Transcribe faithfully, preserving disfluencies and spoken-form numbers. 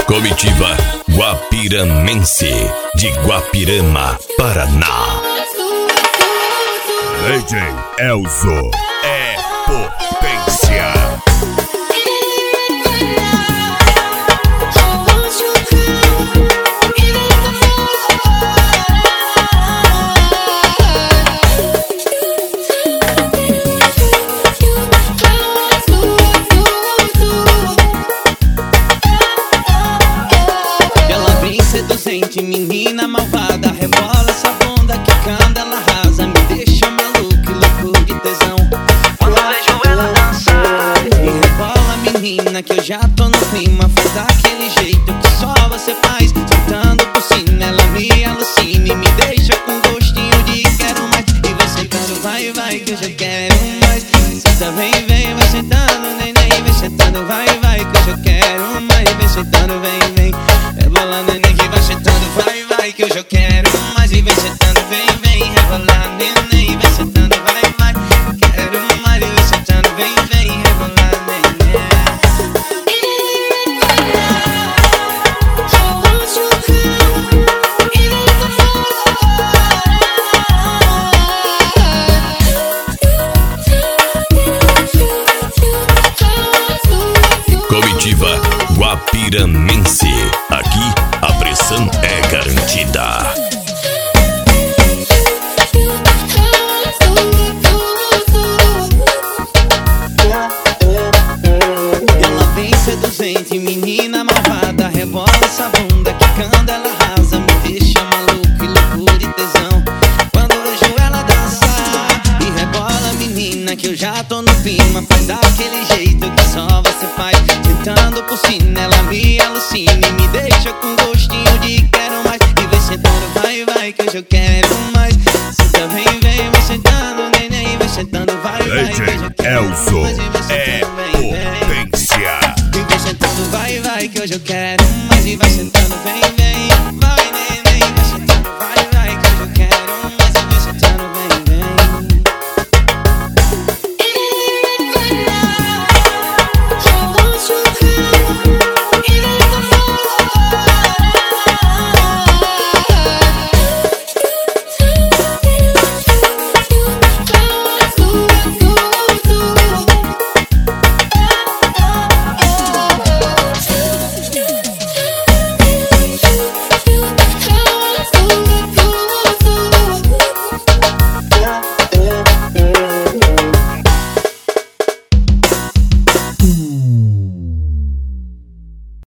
Comitiva Guapiramense, de Guapirama, Paraná. D J Elzo é potência. Seduzente, menina malvada, rebola essa bunda que canta, ela arrasa, me deixa maluco, louco de tesão. Quando eu vejo ela dançar e rebola, menina, que eu já tô no clima, faz daquele jeito que só você faz, sentando por cima, ela me alucina e me deixa com gostinho de quero mais. E vai sentando, vai, vai, que eu já quero mais. Senta, vem, vem, vai sentando, neném, vai sentando, vai, vai, que eu já quero mais. Vem sentando, vem, vem, rebola, neném, que vai sentando, vai, vai, que eu já quero mais. E vem sentando, vem, vem, rebola, neném, vai sentando, vai, vai, quero mais. E vem sentando, vem, vem, rebola, neném. Comitiva Guapiramense, aqui a pressão é garantida. Ela vem seduzente, menina malvada, rebola essa bunda que canta, ela arrasa, me deixa maluco e louco de tesão. Quando eu vejo ela dançar e rebola, menina, que eu já tô no clima, faz daquele jeito que só você faz, sentando por cima, ela me alucina e me deixa com gostinho de quero mais. E vem sentando, vai, vai, que hoje eu quero mais. Senta, vem, vem, vai sentando, neném, vai sentando, vai, vai, D que hoje eu J quero Elzo mais. E vem é sentando, vem, vem, potência. e vem sentando, vai, vai, que hoje eu quero